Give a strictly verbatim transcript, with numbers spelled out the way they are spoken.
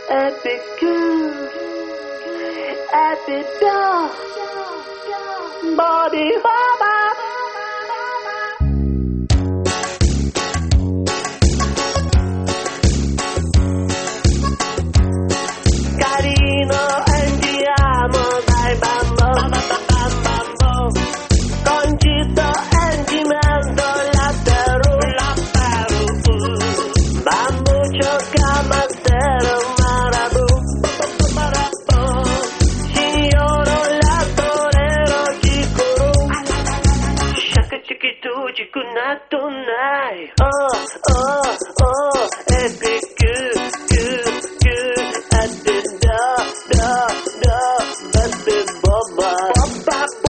Epic, epic, body hopper. Carino, andiamo dai bambo, bambo, concito, andiamo lattero, lattero, bambuccio, camatero, marabù, marabù, signoro, lattorero, cicuru, shaka chiquitu, chicunato, nai, oh, oh, oh, epic, good, good.